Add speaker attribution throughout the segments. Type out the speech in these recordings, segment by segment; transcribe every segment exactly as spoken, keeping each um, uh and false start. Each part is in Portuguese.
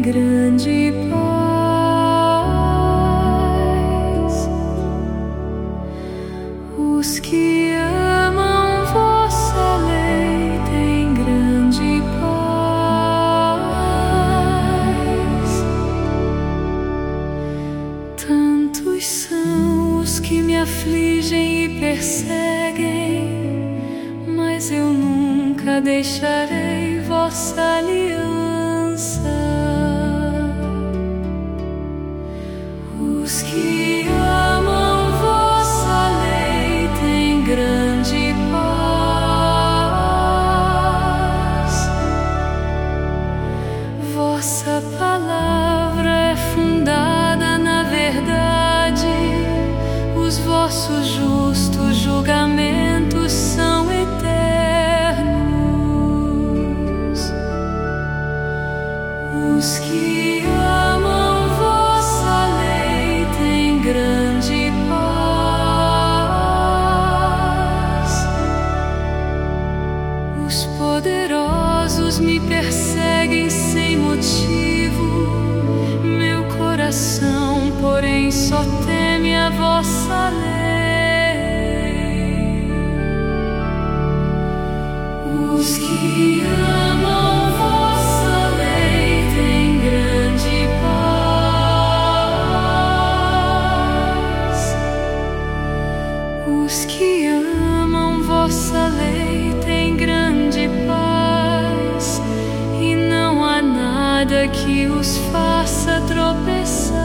Speaker 1: grande paz. Os que amam vossa lei têm grande paz. Tantos são os que me afligem e perseguem, mas eu nunca deixarei vossa aliança. Os que amam vossa lei têm grande paz. Vossa palavra é fundada na verdade, os vossos justos julgamentos são eternos. Os que amam vossa lei têm grande paz. Os poderosos me perseguem sem motivo, meu coração, porém, só teme a vossa lei. Os que amam vossa lei têm grande paz. Os que amam vossa lei têm grande paz, e não há nada que os faça tropeçar.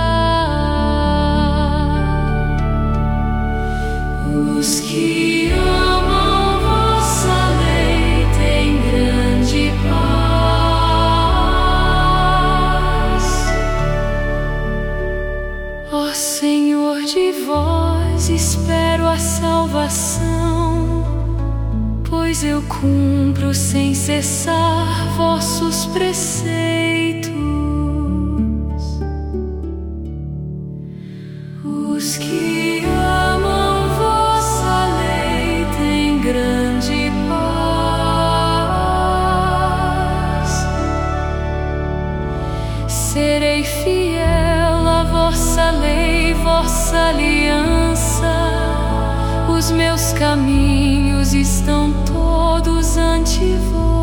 Speaker 1: Os que amam vossa lei têm grande paz. Ó Senhor, de vós espero a salvação, pois eu cumpro sem cessar vossos preceitos. Os que amam vossa lei têm grande paz. Serei fiel à vossa lei, vossa aliança. Os meus caminhos estão todos ante vós.